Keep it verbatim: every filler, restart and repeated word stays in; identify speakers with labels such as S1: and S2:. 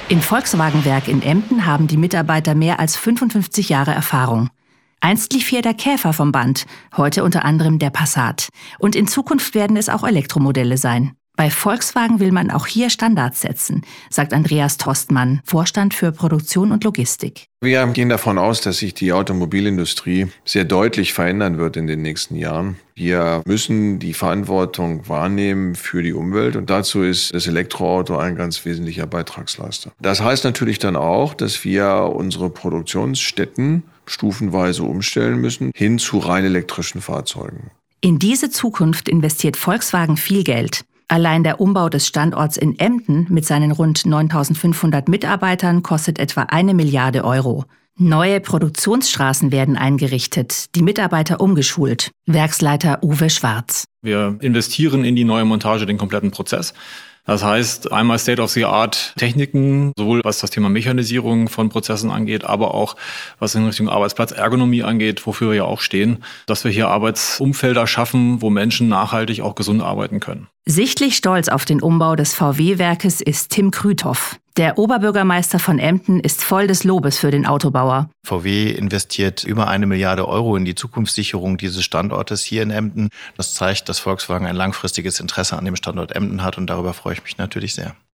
S1: Im Volkswagen-Werk in Emden haben die Mitarbeiter mehr als fünfundfünfzig Jahre Erfahrung. Einst lief hier der Käfer vom Band, heute unter anderem der Passat. Und in Zukunft werden es auch Elektromodelle sein. Bei Volkswagen will man auch hier Standards setzen, sagt Andreas Tostmann, Vorstand für Produktion und Logistik.
S2: Wir gehen davon aus, dass sich die Automobilindustrie sehr deutlich verändern wird in den nächsten Jahren. Wir müssen die Verantwortung wahrnehmen für die Umwelt und dazu ist das Elektroauto ein ganz wesentlicher Beitragsleister. Das heißt natürlich dann auch, dass wir unsere Produktionsstätten stufenweise umstellen müssen hin zu rein elektrischen Fahrzeugen.
S1: In diese Zukunft investiert Volkswagen viel Geld. Allein der Umbau des Standorts in Emden mit seinen rund neuntausendfünfhundert Mitarbeitern kostet etwa eine Milliarde Euro. Neue Produktionsstraßen werden eingerichtet, die Mitarbeiter umgeschult. Werksleiter Uwe Schwarz.
S3: Wir investieren in die neue Montage, den kompletten Prozess. Das heißt, einmal State-of-the-Art-Techniken, sowohl was das Thema Mechanisierung von Prozessen angeht, aber auch was in Richtung Arbeitsplatzergonomie angeht, wofür wir ja auch stehen, dass wir hier Arbeitsumfelder schaffen, wo Menschen nachhaltig auch gesund arbeiten können.
S1: Sichtlich stolz auf den Umbau des V W-Werkes ist Tim Krüthoff. Der Oberbürgermeister von Emden ist voll des Lobes für den Autobauer.
S4: V W investiert über eine Milliarde Euro in die Zukunftssicherung dieses Standortes hier in Emden. Das zeigt, dass Volkswagen ein langfristiges Interesse an dem Standort Emden hat und darüber freue ich mich natürlich sehr.